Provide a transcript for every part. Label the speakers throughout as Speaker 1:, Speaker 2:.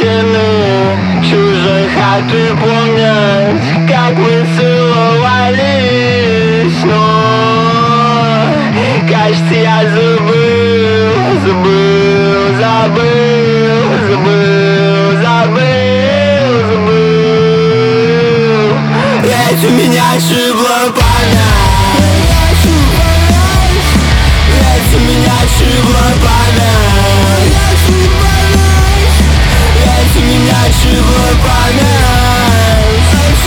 Speaker 1: стены чужой хаты помнят, как мы целовались. Но, кажется, я забыл, забыл, забыл, забыл, забыл, забыл. Ведь у меня шибла память, ведь у меня шибла память, ведь у меня шибла память,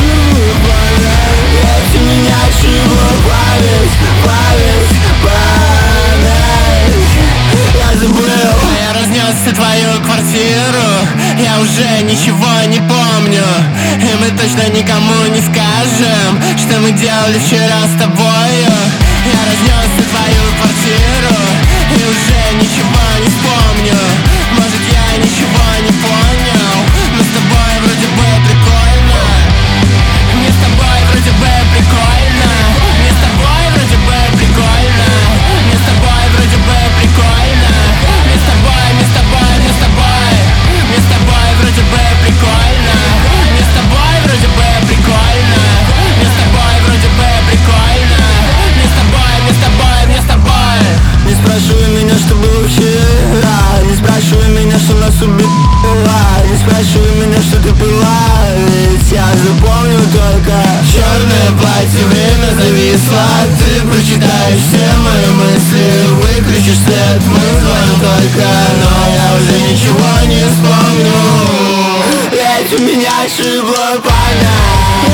Speaker 1: ведь у меня шибла память, память, память. Я забыл.
Speaker 2: Я разнес твою квартиру, я уже ничего не помню. И мы точно никому не скажем, что мы делали вчера с тобою. Я разнес твою квартиру и уже ничего не вспомню. Может, я ничего не понял, но с тобой вроде бы прикольно. Мне с тобой вроде бы прикольно. Мне с тобой вроде бы прикольно. Мне с тобой вроде бы прикольно. Мне с тобой, мне с тобой, мне с тобой. Мне с тобой вроде бы прикольно. Мне с тобой вроде бы прикольно. Мне с тобой вроде бы прикольно. Мне с тобой, мне с тобой, мне с тобой.
Speaker 1: Не спрашивай меня, что было вчера. Не спрашивай меня, что нас убило. Не спрашивай меня, что ты пила. Ведь я запомню только черное платье, время зависло. Ты прочитаешь все мои мысли, выключишь свет, мы вдвоем только. Но я уже ничего не вспомню. Ведь у меня шибла память,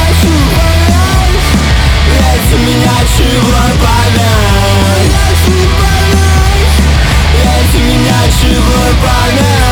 Speaker 1: ведь у меня шибла память, ведь у меня шибла память.